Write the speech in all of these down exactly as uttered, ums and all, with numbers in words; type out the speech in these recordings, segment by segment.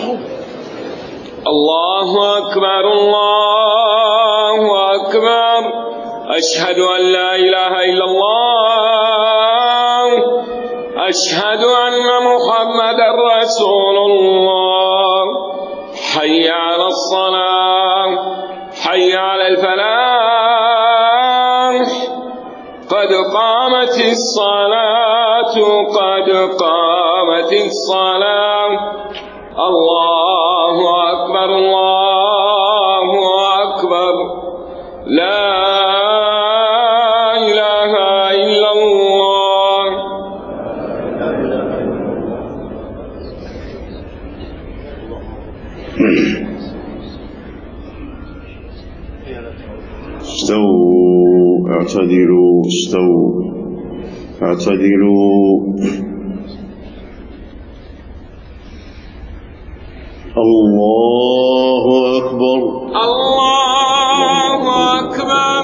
الله أكبر الله أكبر أشهد أن لا إله إلا الله أشهد أن محمدا رسول الله حي على الصلاة حي على الفلاح قد قامت الصلاة قد قامت الصلاة الله أكبر الله أكبر لا إله إلا الله. استووا اعتدلوا استووا اعتدلوا. الله أكبر الله أكبر.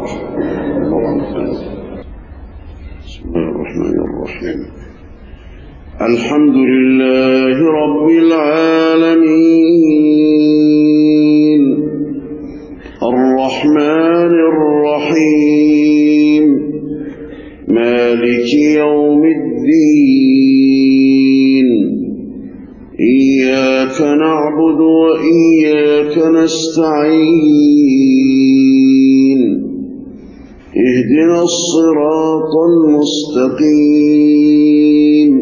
بسم الله الرحمن الرحيم. الحمد لله رب العالمين الرحمن الرحيم مالك يوم الدين إياك نعبد وإياك نستعين اهدنا الصراط المستقيم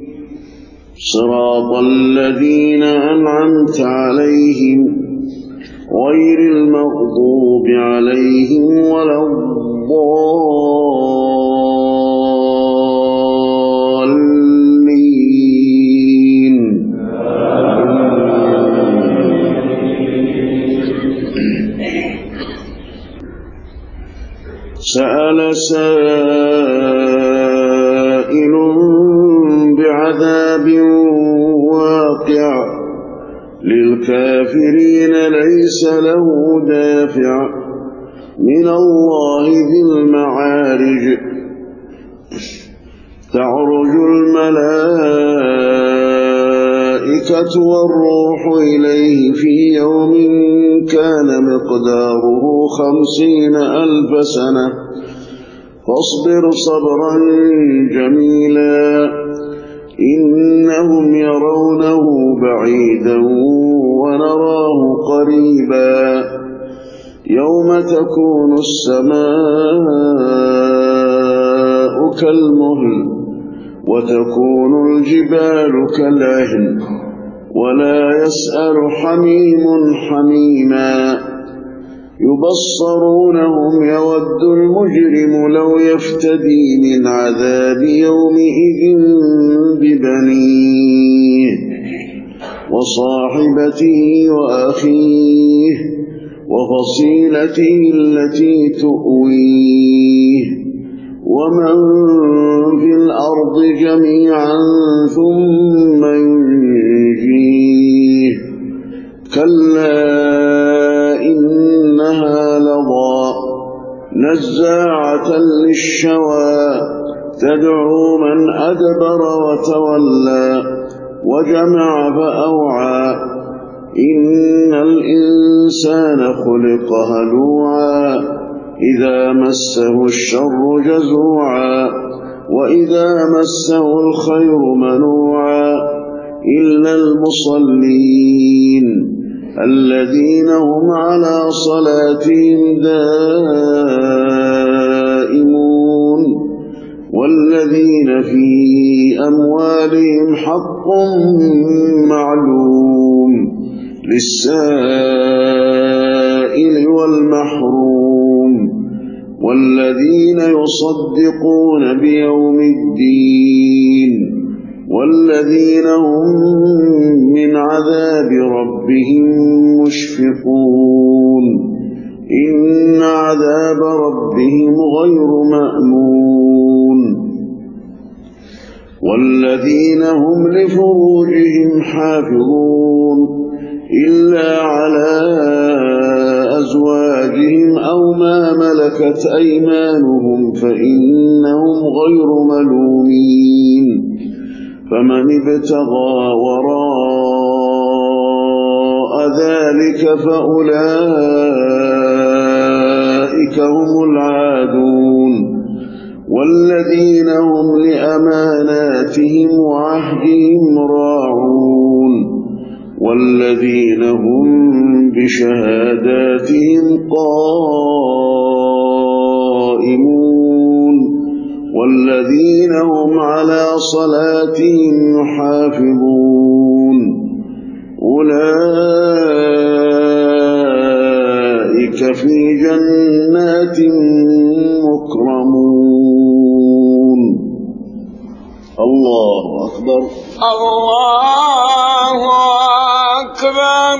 صراط الذين أنعمت عليهم غير المغضوب عليهم ولا الضالين. سأل سائل بعذاب واقع للكافرين ليس له دافع من الله ذي المعارج تعرج الملائكة والروح إليه في يوم كان مقداره خمسين ألف سنة فاصبر صبرا جميلا إنهم يرونه بعيدا ونراه قريبا يوم تكون السماء كالمهل وتكون الجبال كالعهن ولا يسأل حميم حميما يبصرونهم يود المجرم لو يفتدي من عذاب يومئذ ببنيه وصاحبته وأخيه وفصيلته التي تؤويه ومن في الأرض جميعا ثم ينجيه كلا إنها لظى نزاعة للشوى تدعو من أدبر وتولى وجمع فأوعى إن الإنسان خلق هلوعا إذا مسه الشر جزوعا وإذا مسه الخير منوعا إلا المصلين الذين هم على صلاتهم دائمون والذين في أموالهم حق معلوم للسائل والمحروم والذين يصدقون بيوم الدين والذين هم من عذاب ربهم مشفقون إن عذاب ربهم غير مأمون والذين هم لفروجهم حافظون إلا على أزواجهم أو ما ملكت أيمانهم فإنهم غير ملومين فمن ابتغى وراء ذلك فأولئك هم العادون والذين هم لأماناتهم وعهدهم راعون والذين هم بشهاداتهم قائمون والذين هم على صلاتهم يحافظون أولئك في جنات مكرمون. الله أكبر. الله أكبر.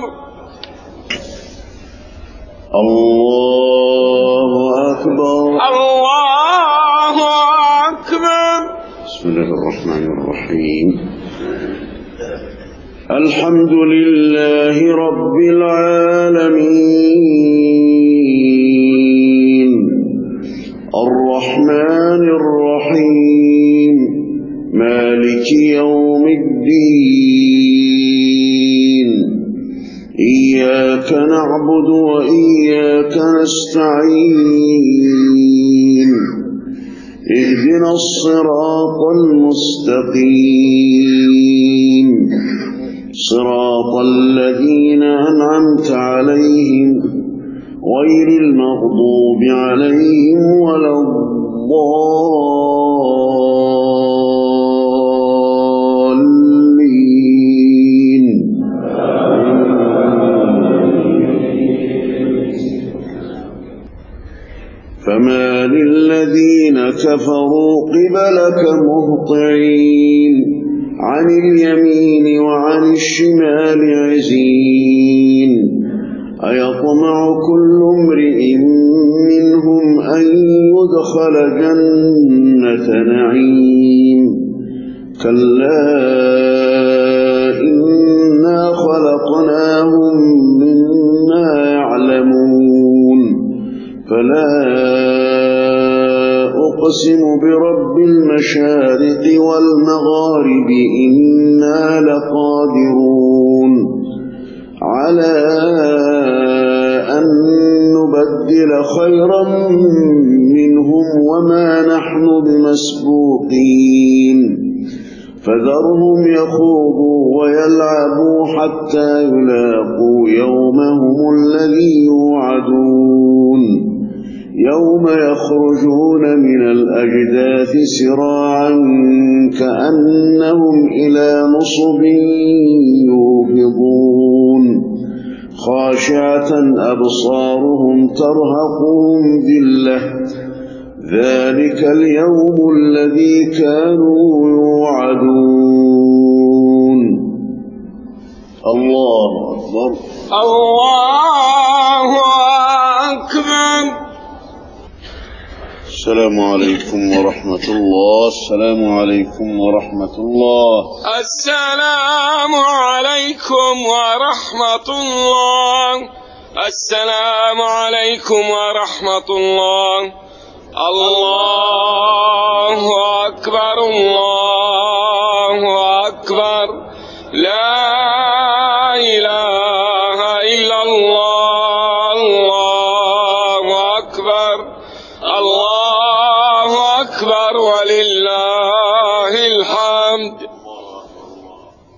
الله أكبر. الله أكبر. بسم الله الرحمن الرحيم. الحمد لله رب العالمين الرحمن الرحيم مالك يوم الدين إياك نعبد وإياك نستعين اهدنا الصراط المستقيم صراط الذين أنعمت عليهم غير المغضوب عليهم ولا الضالين. فما للذين كفروا قبلك مهطعين عن اليمين وعن الشمال عزين أيطمع كل امرئ منهم أن يدخل جنة نعيم كلا إنا خلقناهم مما يعلمون فلا أقسم برب المشارق والمغارب إنا لقادرون على أن نبدل خيرا منهم وما نحن بمسبوقين فذرهم يخوضوا ويلعبوا حتى يلاقوا يومهم الذي يوعدون يوم يخرجون من الأجداث سراعا كأنهم إلى نصب يوفضون خاشعة أبصارهم ترهقهم ذلة ذلك اليوم الذي كانوا يوعدون. الله أكبر. الله أكبر. السلام عليكم ورحمة الله. السلام عليكم ورحمة الله. السلام عليكم ورحمة الله. السلام عليكم ورحمة الله. الله أكبر. الله أكبر. لا